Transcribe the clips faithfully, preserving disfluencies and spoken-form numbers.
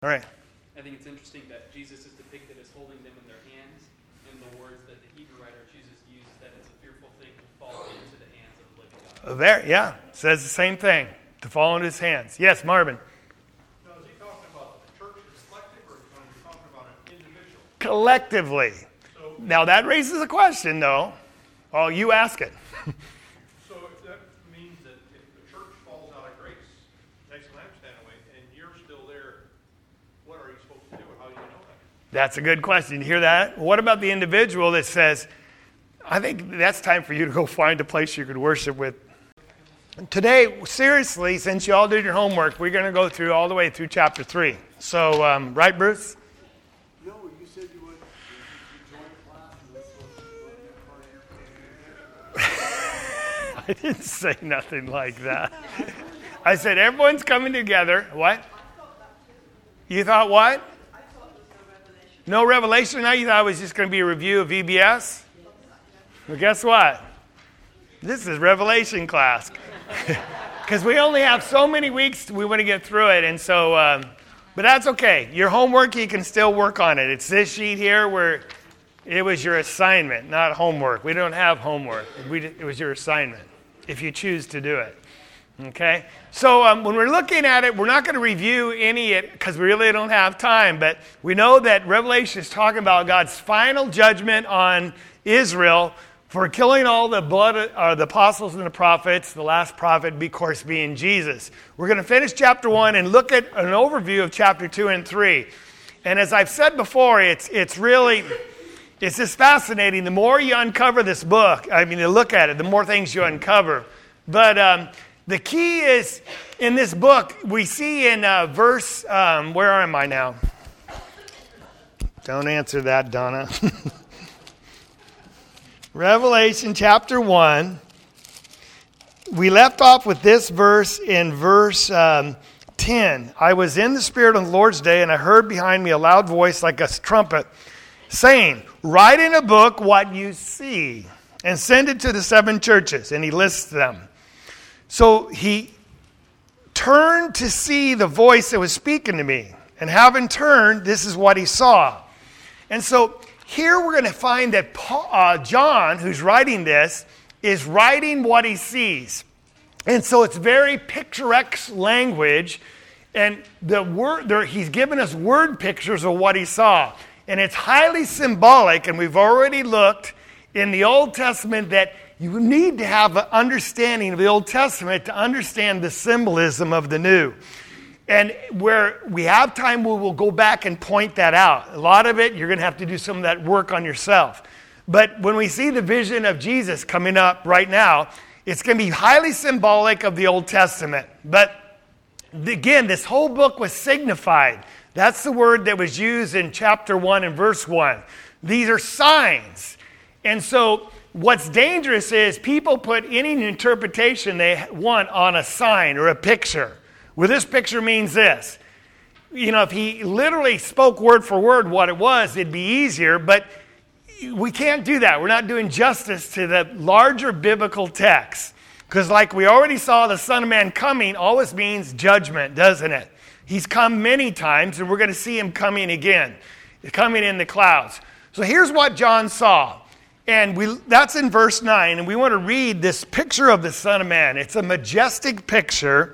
All right. I think it's interesting that Jesus is depicted as holding them in their hands, and the words that the Hebrew writer chooses to use is that it's a fearful thing to fall into the hands of the living God. There, yeah, says the same thing, to fall into his hands. Yes, Marvin. Now, is he talking about the church as collective, or is he talking about an individual? Collectively. So, Now that raises a question, though. Well, you ask it. so if that means that if the church falls out of grace, takes the lampstand away, and you're still there, what are you supposed to do? How do you know that? That's a good question. You hear that? What about the individual that says, I think that's time for you to go find a place you could worship with. Today, seriously, since you all did your homework, we're going to go through all the way through chapter three. So, um, right, Bruce? No, you said you would you join class and this was part of your I didn't say nothing like that. I said everyone's coming together. What? You thought what? No revelation? Now you thought it was just going to be a review of V B S? Well, guess what? This is Revelation class. Because we only have so many weeks we want to get through it. And so, um, but that's okay. Your homework, you can still work on it. It's this sheet here where it was your assignment, not homework. We don't have homework. We, it was your assignment if you choose to do it. Okay? So um, when we're looking at it, we're not going to review any because we really don't have time. But we know that Revelation is talking about God's final judgment on Israel for killing all the blood, uh, the apostles and the prophets, the last prophet, of course, being Jesus. We're going to finish chapter one and look at an overview of chapter two and three. And as I've said before, it's it's really, it's just fascinating. The more you uncover this book, I mean, you look at it, the more things you uncover. But um, the key is, in this book, we see in uh, verse, um, where am I now? Don't answer that, Donna. Revelation chapter one. We left off with this verse in verse um, ten. I was in the Spirit on the Lord's day, and I heard behind me a loud voice like a trumpet, saying, write in a book what you see, and send it to the seven churches. And he lists them. So he turned to see the voice that was speaking to me. And having turned, this is what he saw. And so here we're going to find that Paul, uh, John, who's writing this, is writing what he sees. And so it's very picturesque language. And the word there, he's given us word pictures of what he saw. And it's highly symbolic. And we've already looked in the Old Testament that you need to have an understanding of the Old Testament to understand the symbolism of the New. And where we have time, we will go back and point that out. A lot of it, you're going to have to do some of that work on yourself. But when we see the vision of Jesus coming up right now, it's going to be highly symbolic of the Old Testament. But again, this whole book was signified. That's the word that was used in chapter one and verse one. These are signs. And so what's dangerous is people put any interpretation they want on a sign or a picture. Well, this picture means this. You know, if he literally spoke word for word what it was, it'd be easier, but we can't do that. We're not doing justice to the larger biblical text. Because like we already saw, the Son of Man coming always means judgment, doesn't it? He's come many times, and we're going to see him coming again, coming in the clouds. So here's what John saw. And we that's in verse nine, and we want to read this picture of the Son of Man. It's a majestic picture.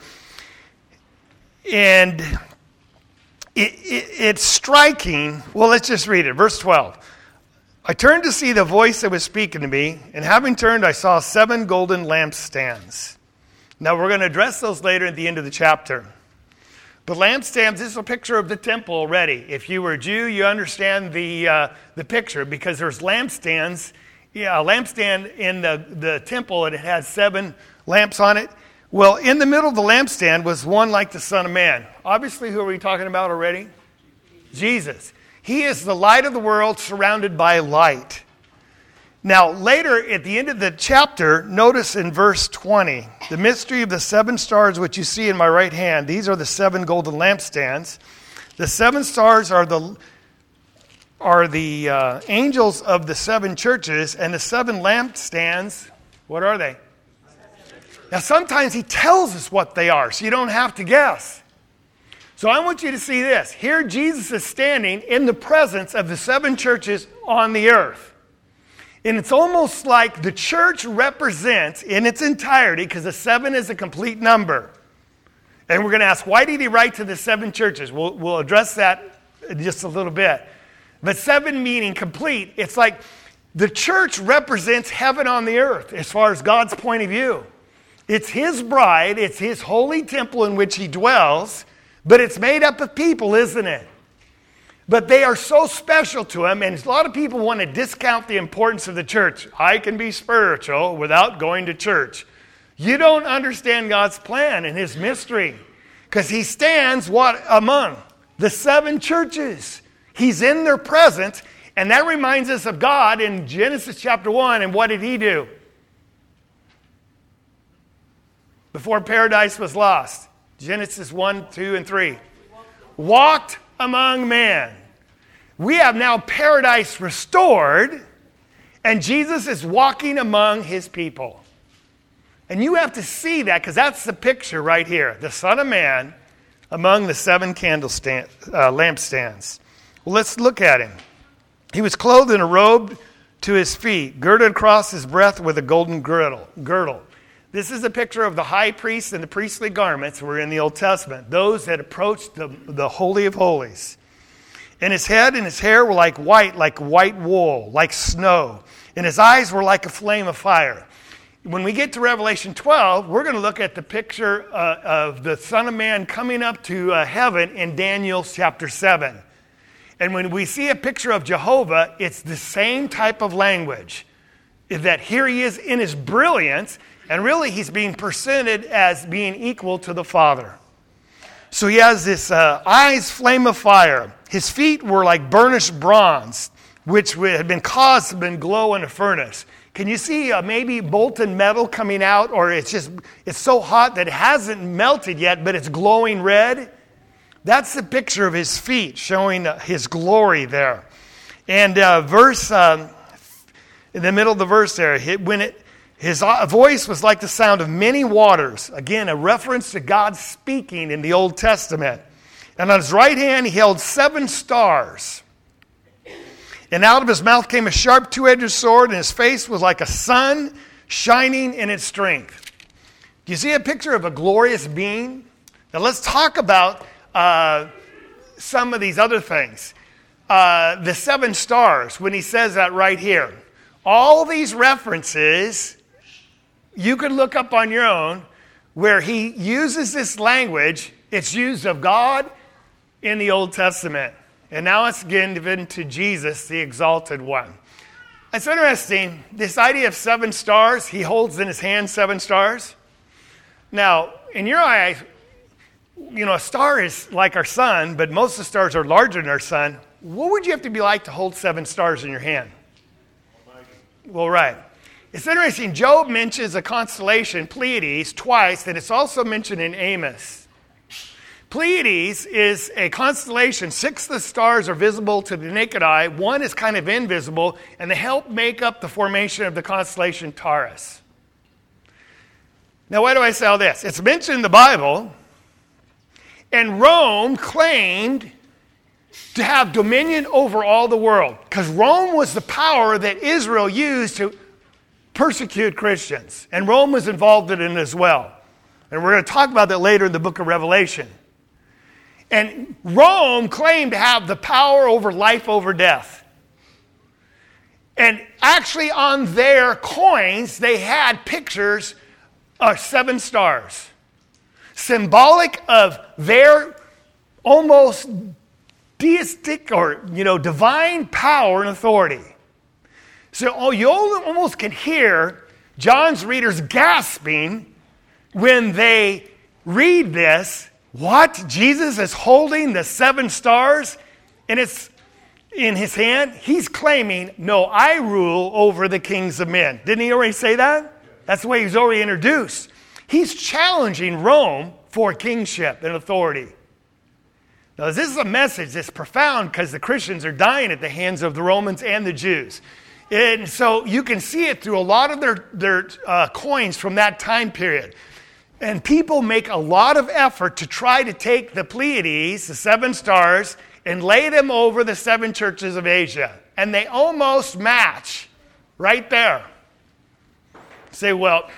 And it, it, it's striking. Well, let's just read it. Verse twelve. I turned to see the voice that was speaking to me, and having turned, I saw seven golden lampstands. Now, we're going to address those later at the end of the chapter. But lampstands, this is a picture of the temple already. If you were a Jew, you understand the uh, the picture, because there's lampstands. Yeah, a lampstand in the, the temple, and it has seven lamps on it. Well, in the middle of the lampstand was one like the Son of Man. Obviously, who are we talking about already? Jesus. He is the light of the world, surrounded by light. Now, later at the end of the chapter, notice in verse twenty, the mystery of the seven stars which you see in my right hand, these are the seven golden lampstands. The seven stars are the are the uh, angels of the seven churches, and the seven lampstands, what are they? Now, sometimes he tells us what they are, so you don't have to guess. So I want you to see this. Here Jesus is standing in the presence of the seven churches on the earth. And it's almost like the church represents in its entirety, because the seven is a complete number. And we're going to ask, why did he write to the seven churches? We'll, we'll address that in just a little bit. But seven meaning complete. It's like the church represents heaven on the earth as far as God's point of view. It's his bride. It's his holy temple in which he dwells. But it's made up of people, isn't it? But they are so special to him, and a lot of people want to discount the importance of the church. I can be spiritual without going to church. You don't understand God's plan and his mystery, because he stands what among the seven churches. He's in their presence, and that reminds us of God in Genesis chapter one. And what did he do before paradise was lost? Genesis one, two, and three. Walked among men. We have now paradise restored, and Jesus is walking among his people. And you have to see that, because that's the picture right here. The Son of Man among the seven candlestand, uh, lampstands. Well, let's look at him. He was clothed in a robe to his feet, girded across his breast with a golden girdle. girdle. This is a picture of the high priest and the priestly garments were in the Old Testament, those that approached the, the Holy of Holies. And his head and his hair were like white, like white wool, like snow. And his eyes were like a flame of fire. When we get to Revelation twelve, we're going to look at the picture uh, of the Son of Man coming up to uh, heaven in Daniel chapter seven. And when we see a picture of Jehovah, it's the same type of language. That here he is in his brilliance, and really he's being presented as being equal to the Father. So he has this uh, eyes flame of fire. His feet were like burnished bronze, which had been caused to been glow in a furnace. Can you see uh, maybe molten metal coming out, or it's just it's so hot that it hasn't melted yet, but it's glowing red? That's the picture of his feet, showing uh, his glory there. And uh, verse um, in the middle of the verse there, when it his voice was like the sound of many waters. Again, a reference to God speaking in the Old Testament. And on his right hand, he held seven stars. And out of his mouth came a sharp two-edged sword, and his face was like a sun shining in its strength. Do you see a picture of a glorious being? Now let's talk about uh, some of these other things. Uh, the seven stars, when he says that right here. All these references you can look up on your own where he uses this language. It's used of God in the Old Testament. And now it's given to Jesus, the exalted one. It's interesting, this idea of seven stars, he holds in his hand seven stars. Now, in your eyes, you know, a star is like our sun, but most of the stars are larger than our sun. What would you have to be like to hold seven stars in your hand? Well, right. It's interesting, Job mentions a constellation, Pleiades, twice, and it's also mentioned in Amos. Pleiades is a constellation. Six of the stars are visible to the naked eye. One is kind of invisible, and they help make up the formation of the constellation Taurus. Now, why do I say all this? It's mentioned in the Bible, and Rome claimed to have dominion over all the world, because Rome was the power that Israel used to persecute Christians. And Rome was involved in it as well. And we're going to talk about that later in the book of Revelation. And Rome claimed to have the power over life over death. And actually on their coins, they had pictures of seven stars. Symbolic of their almost deistic or, you know, divine power and authority. So oh, you almost can hear John's readers gasping when they read this. What? Jesus is holding the seven stars and it's in his hand? He's claiming, no, I rule over the kings of men. Didn't he already say that? That's the way he's already introduced. He's challenging Rome for kingship and authority. Now, this is a message that's profound because the Christians are dying at the hands of the Romans and the Jews. And so you can see it through a lot of their, their uh, coins from that time period. And people make a lot of effort to try to take the Pleiades, the seven stars, and lay them over the seven churches of Asia. And they almost match right there. Say, well,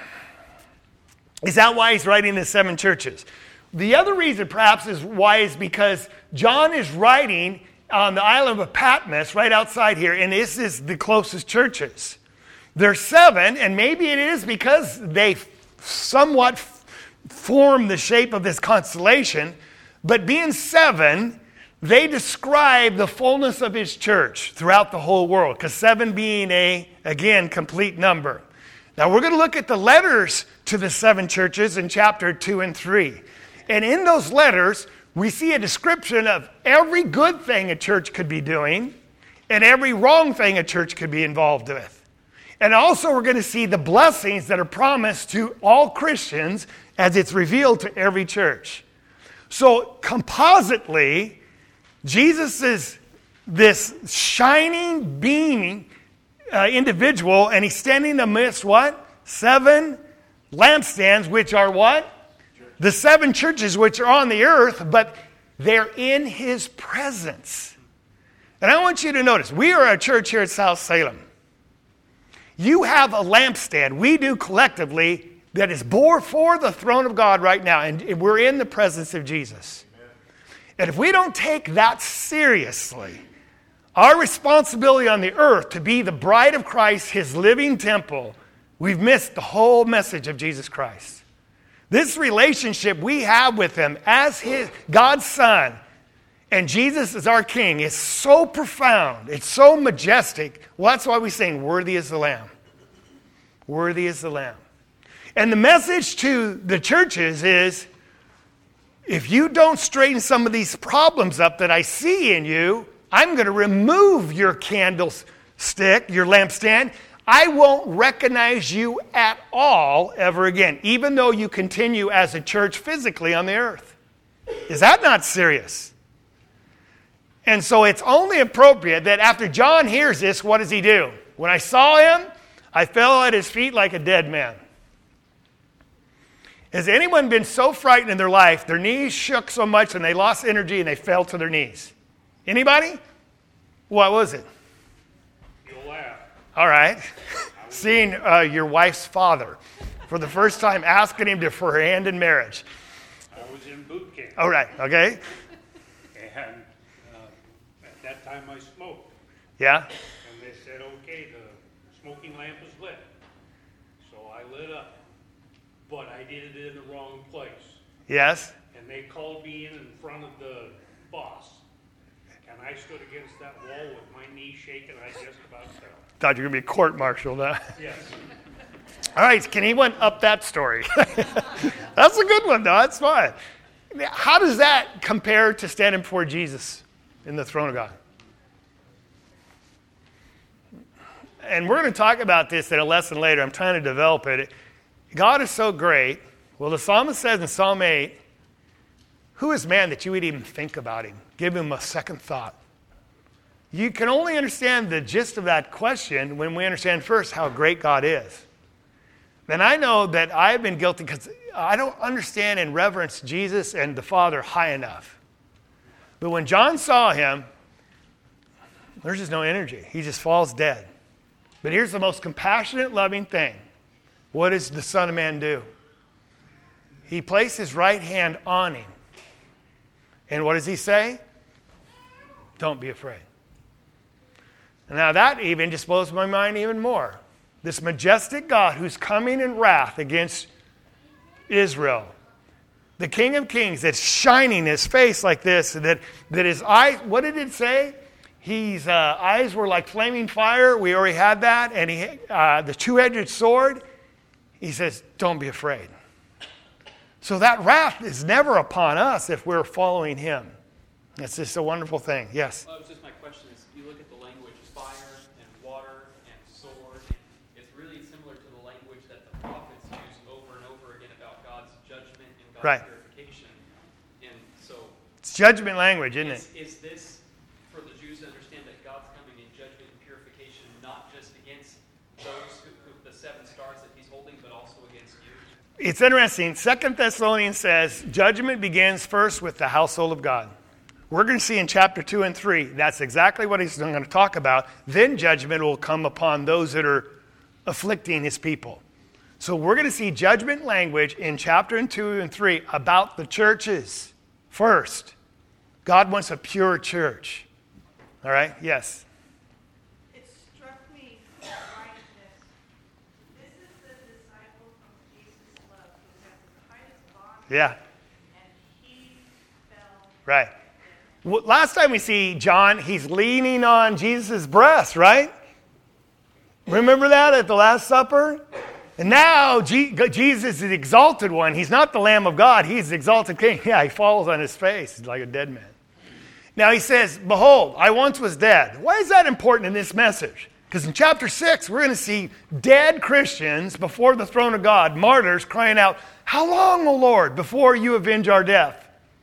is that why he's writing the seven churches? The other reason perhaps is why is because John is writing on the island of Patmos right outside here, and this is the closest churches. There's seven, and maybe it is because they somewhat form the shape of this constellation, but being seven, they describe the fullness of his church throughout the whole world, because seven being a, again, complete number. Now we're going to look at the letters to the seven churches in chapter two and three. And in those letters, we see a description of every good thing a church could be doing and every wrong thing a church could be involved with. And also we're going to see the blessings that are promised to all Christians as it's revealed to every church. So compositely, Jesus is this shining, beaming uh, individual, and he's standing amidst what? Seven lampstands, which are what? The seven churches which are on the earth, but they're in his presence. And I want you to notice, we are a church here at South Salem. You have a lampstand, we do collectively, that is before the throne of God right now, and we're in the presence of Jesus. Amen. And if we don't take that seriously, our responsibility on the earth to be the bride of Christ, his living temple, we've missed the whole message of Jesus Christ. This relationship we have with him as his God's Son, and Jesus is our King, is so profound. It's so majestic. Well, that's why we sing, worthy is the Lamb. Worthy is the Lamb. And the message to the churches is, if you don't straighten some of these problems up that I see in you, I'm going to remove your candlestick, your lampstand. I won't recognize you at all ever again, even though you continue as a church physically on the earth. Is that not serious? And so it's only appropriate that after John hears this, what does he do? When I saw him, I fell at his feet like a dead man. Has anyone been so frightened in their life, their knees shook so much and they lost energy and they fell to their knees? Anybody? What was it? You'll laugh. All right. Seeing uh, your wife's father for the first time, asking him to for her hand in marriage. I was in boot camp. All right. Okay. And uh, at that time I smoked. Yeah. And they said, okay, the smoking lamp is lit. So I lit up. But I did it in the wrong place. Yes. And they called me in in front of the boss. And I stood against that wall with my knees shaking. I just about fell. Thought you were going to be court-martialed, huh? Yes. All right, can anyone up that story? That's a good one, though. That's fine. How does that compare to standing before Jesus in the throne of God? And we're going to talk about this in a lesson later. I'm trying to develop it. God is so great. Well, the psalmist says in Psalm eight, who is man that you would even think about him? Give him a second thought. You can only understand the gist of that question when we understand first how great God is. And I know that I've been guilty because I don't understand and reverence Jesus and the Father high enough. But when John saw him, there's just no energy. He just falls dead. But here's the most compassionate, loving thing. What does the Son of Man do? He placed his right hand on him. And what does he say? Don't be afraid. Now that even just blows my mind even more. This majestic God who's coming in wrath against Israel. The King of Kings that's shining his face like this. That, that his eyes, what did it say? His uh, eyes were like flaming fire. We already had that. And he, uh, the two-edged sword. He says, don't be afraid. So that wrath is never upon us if we're following him. That's just a wonderful thing. Yes? Well, it was just my question is, you look at the language fire and water and sword, it's really similar to the language that the prophets use over and over again about God's judgment and God's Right. purification. And so It's judgment language, isn't is, it? is this for the Jews to understand that God's coming in judgment and purification, not just against those who, who the seven stars that he's holding, but also against you? it's interesting. Second Thessalonians says judgment begins first with the household of God. We're going to see in chapter two and three, that's exactly what he's going to talk about. Then judgment will come upon those that are afflicting his people. So we're going to see judgment language in chapter two and three about the churches first. God wants a pure church. All right? Yes. It struck me writing this. This is the disciple whom Jesus loved, who had the tightest bond, Yeah. and he fell. Right. Well, last time we see John, he's leaning on Jesus' breast, right? Remember that at the Last Supper? And now G- Jesus is the exalted one. He's not the Lamb of God. He's the exalted king. Yeah, he falls on his face like a dead man. Now he says, behold, I once was dead. Why is that important in this message? Because in chapter six, we're going to see dead Christians before the throne of God, martyrs crying out, how long, O Lord, before you avenge our death?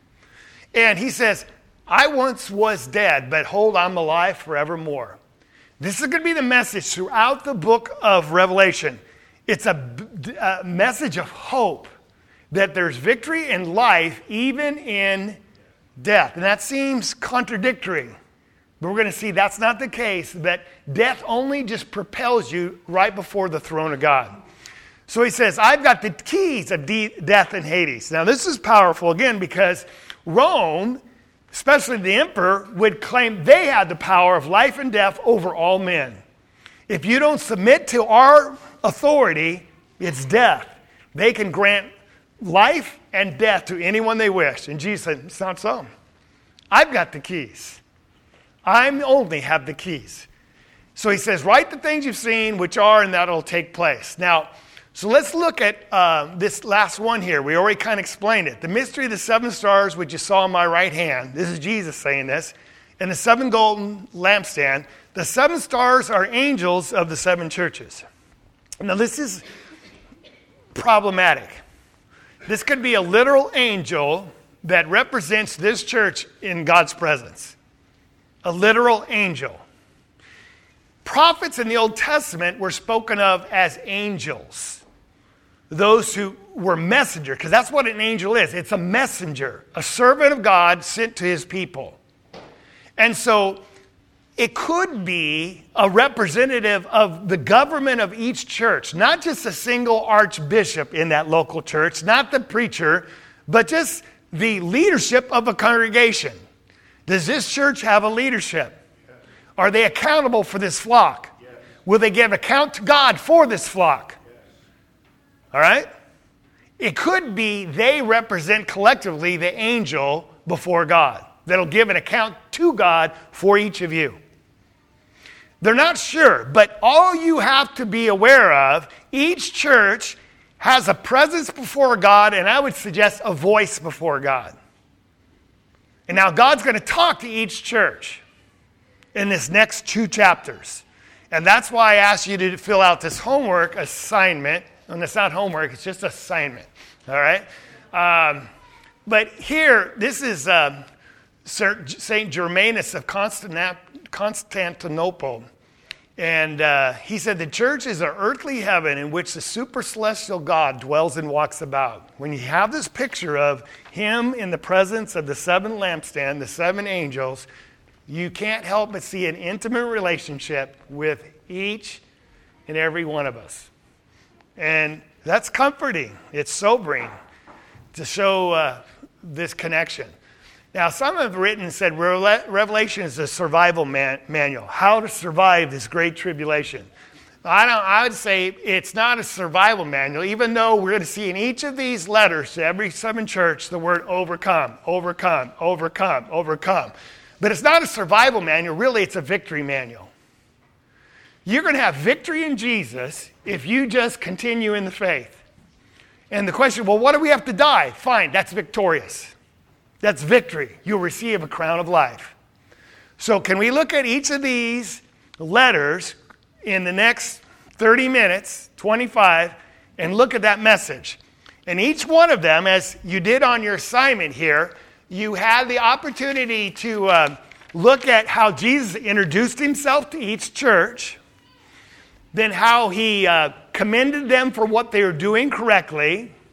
And he says, I once was dead, but hold, I'm alive forevermore. This is going to be the message throughout the book of Revelation. It's a, a message of hope that there's victory in life, even in death. And that seems contradictory. But we're going to see that's not the case, that death only just propels you right before the throne of God. So he says, I've got the keys of de- death and Hades. Now this is powerful, again, because Rome, especially the emperor, would claim they had the power of life and death over all men. If you don't submit to our authority, it's death. They can grant life and death to anyone they wish. And Jesus said, it's not so. I've got the keys. I only have the keys. So he says, write the things you've seen, which are, and that'll take place. Now, so let's look at uh, this last one here. We already kind of explained it. The mystery of the seven stars, which you saw in my right hand. This is Jesus saying this. And the seven golden lampstand. The seven stars are angels of the seven churches. Now, this is problematic. This could be a literal angel that represents this church in God's presence. A literal angel. Prophets in the Old Testament were spoken of as angels. Those who were messenger, because that's what an angel is. It's a messenger, a servant of God sent to his people. And so it could be a representative of the government of each church, not just a single archbishop in that local church, not the preacher, but just the leadership of a congregation. Does this church have a leadership? Are they accountable for this flock? Yes. Will they give account to God for this flock? Yes. All right? It could be they represent collectively the angel before God that'll give an account to God for each of you. They're not sure, but all you have to be aware of, each church has a presence before God, and I would suggest a voice before God. And now God's going to talk to each church in this next two chapters. And that's why I asked you to fill out this homework assignment. And it's not homework, it's just assignment. All right? Um, but here, this is uh, Saint Germanus of Constantinople. And uh, he said, the church is an earthly heaven in which the super celestial God dwells and walks about. When you have this picture of him in the presence of the seven lampstand, the seven angels, you can't help but see an intimate relationship with each and every one of us. And that's comforting. It's sobering to show uh, this connection. Now, some have written and said Revelation is a survival man- manual, how to survive this great tribulation. I, don't, I would say it's not a survival manual, even though we're going to see in each of these letters to every seven church the word overcome, overcome, overcome, overcome. But it's not a survival manual. Really, it's a victory manual. You're going to have victory in Jesus if you just continue in the faith. And the question, well, what do we have to die? Fine, that's victorious. That's victory. You'll receive a crown of life. So can we look at each of these letters in the next thirty minutes, twenty-five, and look at that message? And each one of them, as you did on your assignment here, you had the opportunity to uh, look at how Jesus introduced himself to each church, then how he uh, commended them for what they were doing correctly,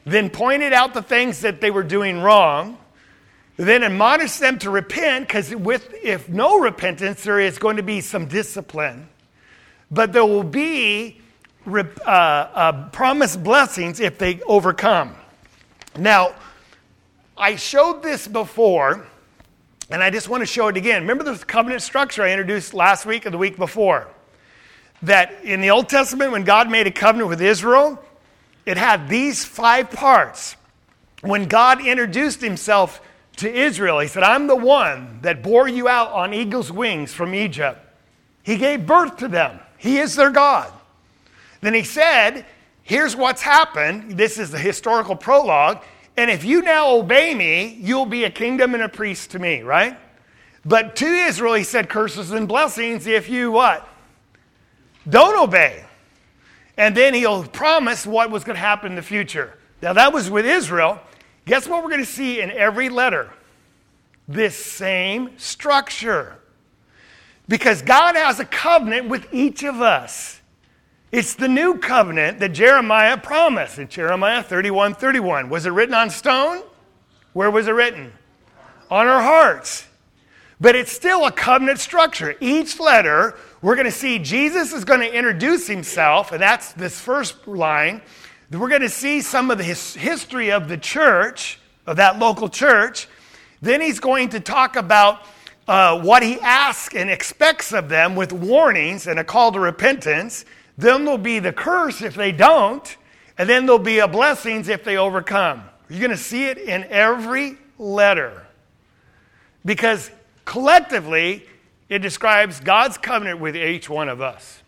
then pointed out the things that they were doing wrong, then admonished them to repent, because with if no repentance, there is going to be some discipline. But there will be uh, uh, promised blessings if they overcome. Now, I showed this before, and I just want to show it again. Remember the covenant structure I introduced last week or the week before? That in the Old Testament, when God made a covenant with Israel, it had these five parts. When God introduced himself to Israel, he said, I'm the one that bore you out on eagle's wings from Egypt. He gave birth to them. He is their God. Then he said, here's what's happened. This is the historical prologue. And if you now obey me, you'll be a kingdom and a priest to me, right? But to Israel, he said, curses and blessings if you what? Don't obey. And then he'll promise what was going to happen in the future. Now that was with Israel. Guess what we're going to see in every letter? This same structure. Because God has a covenant with each of us. It's the new covenant that Jeremiah promised in Jeremiah thirty-one thirty-one. Was it written on stone? Where was it written? On our hearts. But it's still a covenant structure. Each letter, we're going to see Jesus is going to introduce himself, and that's this first line. We're going to see some of the his, history of the church, of that local church. Then he's going to talk about uh, what he asks and expects of them with warnings and a call to repentance. Then there'll be the curse if they don't, and then there'll be a blessings if they overcome. You're going to see it in every letter. Because collectively, it describes God's covenant with each one of us.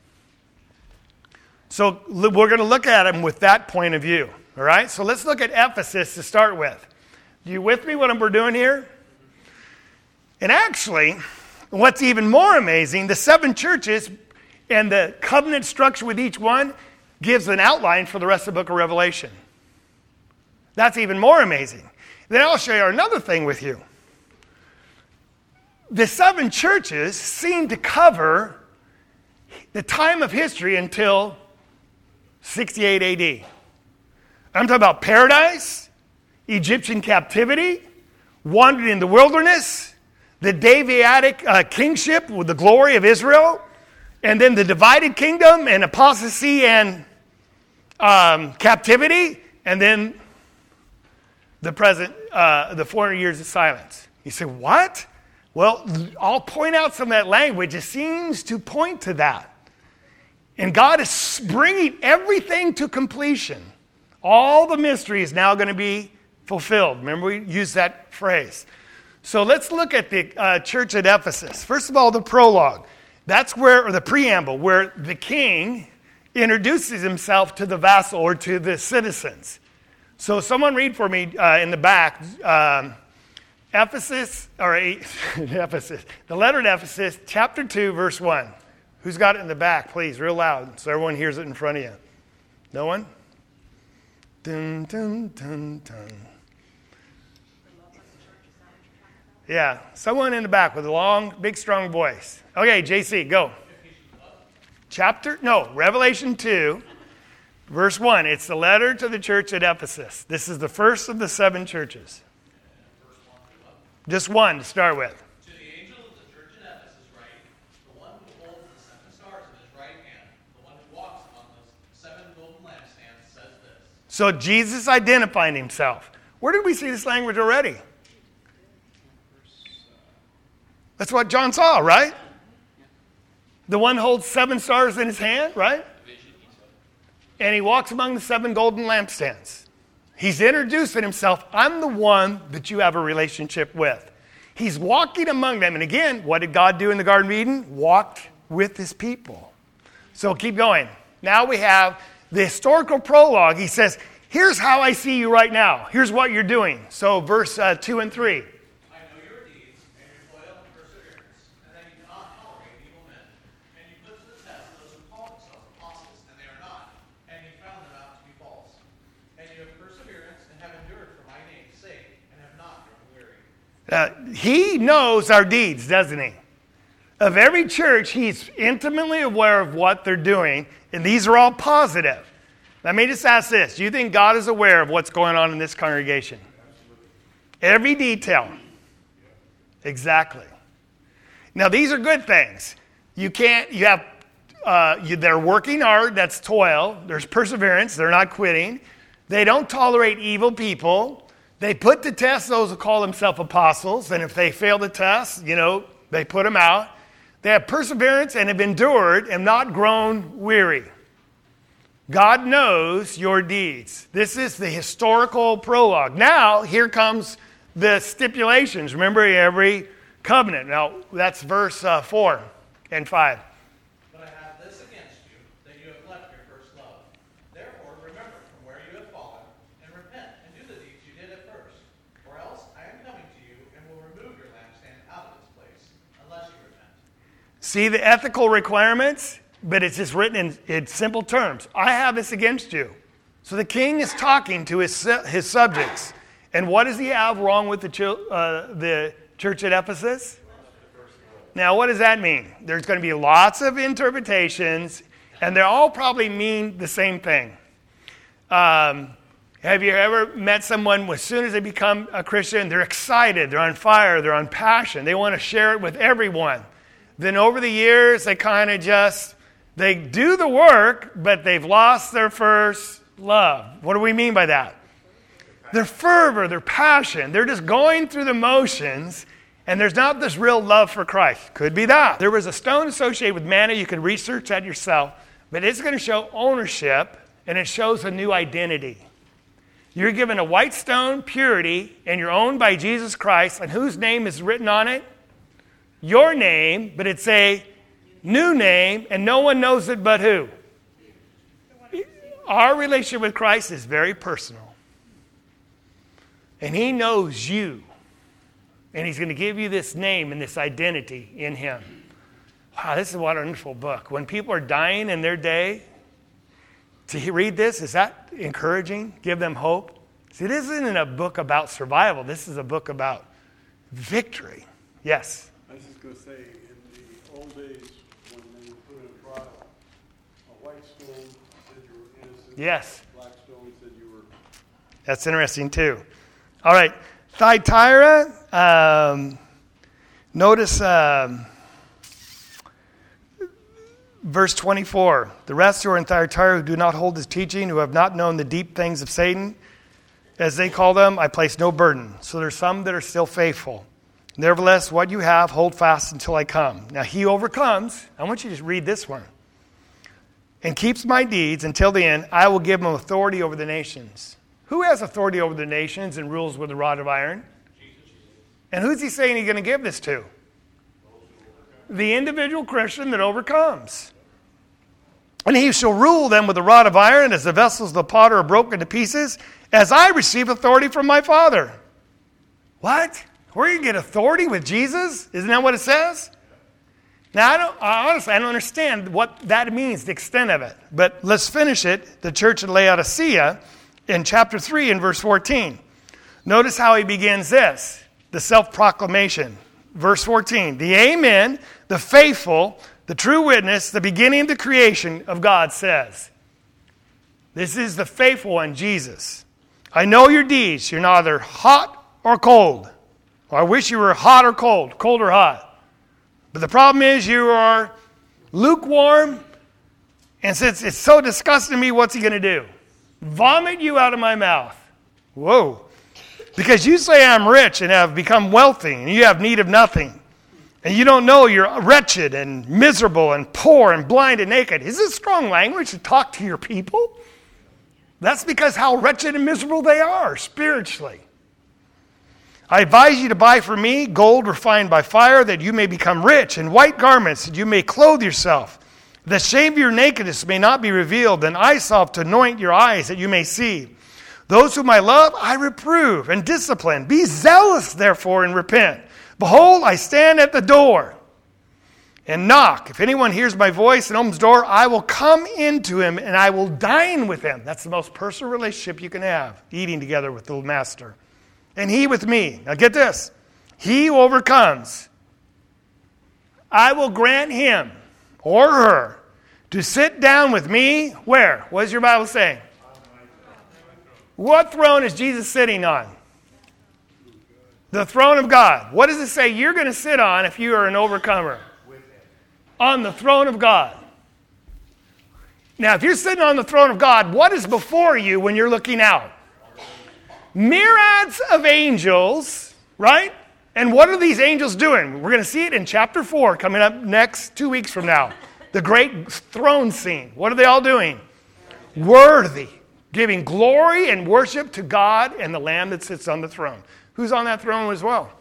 So we're going to look at them with that point of view. All right? So let's look at Ephesus to start with. Are you with me what we're doing here? And actually, what's even more amazing, the seven churches and the covenant structure with each one gives an outline for the rest of the book of Revelation. That's even more amazing. Then I'll show you another thing with you. The seven churches seem to cover the time of history until sixty-eight A D. I'm talking about paradise, Egyptian captivity, wandering in the wilderness, the Davidic uh, kingship with the glory of Israel, and then the divided kingdom and apostasy and um, captivity, and then the present, uh, the four hundred years of silence. You say, what? Well, I'll point out some of that language. It seems to point to that. And God is bringing everything to completion. All the mystery is now going to be fulfilled. Remember, we used that phrase. So let's look at the uh, church at Ephesus. First of all, the prologue. That's where, or the preamble, where the king introduces himself to the vassal or to the citizens. So someone read for me uh, in the back, um, Ephesus, or Ephesus, the letter to Ephesus, chapter two, verse one. Who's got it in the back, please, real loud, so everyone hears it in front of you. No one? Dun, dun, dun, dun. Yeah, someone in the back with a long, big, strong voice. Okay, J C, go. Chapter, no, Revelation two, verse one. It's the letter to the church at Ephesus. This is the first of the seven churches. Just one to start with. To the angel of the church in Ephesus write, the one who holds the seven stars in his right hand, the one who walks among the seven golden lampstands, says this. So Jesus identifying himself. Where did we see this language already? That's what John saw, right? The one holds seven stars in his hand, right? And he walks among the seven golden lampstands. He's introducing himself. I'm the one that you have a relationship with. He's walking among them. And again, what did God do in the Garden of Eden? Walked with his people. So keep going. Now we have the historical prologue. He says, here's how I see you right now. Here's what you're doing. So verse uh, two and three. I know your deeds and your toil and perseverance, and that you do not tolerate evil men. And you put to the test those who call themselves apostles, and they are not, and you found them out to be false. And you have perseverance and have endured for my name's sake, and have not grown weary. Uh, he knows our deeds, doesn't he? Of every church, he's intimately aware of what they're doing, and these are all positive. Let me just ask this. Do you think God is aware of what's going on in this congregation? Every detail. Exactly. Now, these are good things. You can't, you have, uh, you, they're working hard. That's toil. There's perseverance. They're not quitting. They don't tolerate evil people. They put to test those who call themselves apostles. And if they fail the test, you know, they put them out. They have perseverance and have endured and not grown weary. God knows your deeds. This is the historical prologue. Now, here comes the stipulations. Remember, every covenant. Now, that's verse uh, four and five. But I have this against you, that you have left your first love. Therefore, remember from where you have fallen, and repent, and do the deeds you did at first. Or else I am coming to you, and will remove your lampstand out of its place, unless you repent. See the ethical requirements? But it's just written in, in simple terms. I have this against you. So the king is talking to his, his subjects. And what does he have wrong with the, uh, the church at Ephesus? Now, what does that mean? There's going to be lots of interpretations, and they all probably mean the same thing. Um, have you ever met someone, as soon as they become a Christian, they're excited, they're on fire, they're on passion, they want to share it with everyone. Then over the years, they kind of just... They do the work, but they've lost their first love. What do we mean by that? Their fervor, their passion. They're just going through the motions, and there's not this real love for Christ. Could be that. There was a stone associated with manna. You can research that yourself. But it's going to show ownership, and it shows a new identity. You're given a white stone, purity, and you're owned by Jesus Christ. And whose name is written on it? Your name, but it's a new name, and no one knows it but who? Our relationship with Christ is very personal. And he knows you. And he's going to give you this name and this identity in him. Wow, this is a wonderful book. When people are dying in their day, to read this, is that encouraging? Give them hope? See, this isn't a book about survival. This is a book about victory. Yes? I was just going to say, in the old days, when they were put in trial, a white stone said you were innocent. Yes. A black stone said you were... That's interesting, too. All right. Thyatira, um, notice um, verse twenty-four. The rest who are in Thyatira who do not hold his teaching, who have not known the deep things of Satan, as they call them, I place no burden. So there's some that are still faithful. Nevertheless, what you have, hold fast until I come. Now he overcomes. I want you to read this one. And keeps my deeds until the end. I will give him authority over the nations. Who has authority over the nations and rules with a rod of iron? And who's he saying he's going to give this to? The individual Christian that overcomes. And he shall rule them with a rod of iron, as the vessels of the potter are broken to pieces, as I receive authority from my Father. What? Where do you get authority with Jesus? Isn't that what it says? Now, I don't, honestly, I don't understand what that means, the extent of it. But let's finish it. The church at Laodicea, in chapter three and verse fourteen. Notice how he begins this, the self-proclamation. Verse fourteen, the Amen, the faithful, the true witness, the beginning of the creation of God says. This is the faithful one, Jesus. I know your deeds. You're neither hot or cold. Or I wish you were hot or cold, cold or hot. But the problem is you are lukewarm, and since it's so disgusting to me, what's he going to do? Vomit you out of my mouth. Whoa. Because you say I'm rich and have become wealthy, and you have need of nothing. And you don't know you're wretched and miserable and poor and blind and naked. Is this strong language to talk to your people? That's because how wretched and miserable they are spiritually. I advise you to buy for me gold refined by fire, that you may become rich, and white garments, that you may clothe yourself. The shame of your nakedness may not be revealed, and eye salve to anoint your eyes, that you may see. Those whom I love, I reprove and discipline. Be zealous, therefore, and repent. Behold, I stand at the door and knock. If anyone hears my voice and opens the door, I will come into him, and I will dine with him. That's the most personal relationship you can have, eating together with the master. And he with me. Now get this. He who overcomes, I will grant him or her to sit down with me, where? What does your Bible say? What throne is Jesus sitting on? The throne of God. What does it say you're going to sit on if you are an overcomer? On the throne of God. Now, if you're sitting on the throne of God, what is before you when you're looking out? Myriads of angels, right? And what are these angels doing? We're going to see it in chapter four coming up next two weeks from now. The great throne scene. What are they all doing? Worthy. Giving glory and worship to God and the Lamb that sits on the throne. Who's on that throne as well?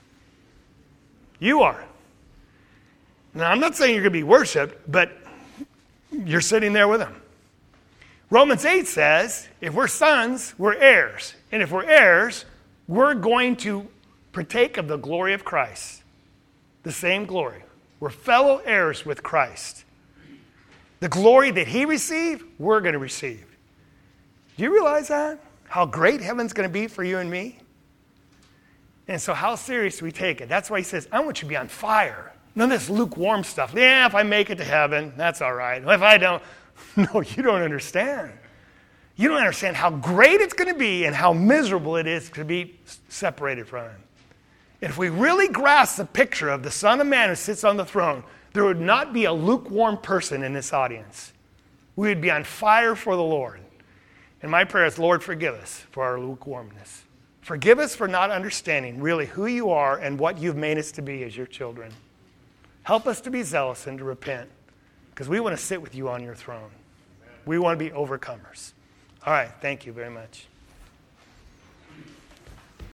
You are. Now, I'm not saying you're going to be worshipped, but you're sitting there with him. Romans eight says, if we're sons, we're heirs. And if we're heirs, we're going to partake of the glory of Christ. The same glory. We're fellow heirs with Christ. The glory that he received, we're going to receive. Do you realize that? How great heaven's going to be for you and me? And so how serious do we take it? That's why he says, I want you to be on fire. None of this lukewarm stuff. Yeah, if I make it to heaven, that's all right. If I don't, no, you don't understand. You don't understand how great it's going to be and how miserable it is to be separated from him. If we really grasp the picture of the Son of Man who sits on the throne, there would not be a lukewarm person in this audience. We would be on fire for the Lord. And my prayer is, Lord, forgive us for our lukewarmness. Forgive us for not understanding really who you are and what you've made us to be as your children. Help us to be zealous and to repent, because we want to sit with you on your throne. We want to be overcomers. All right, thank you very much.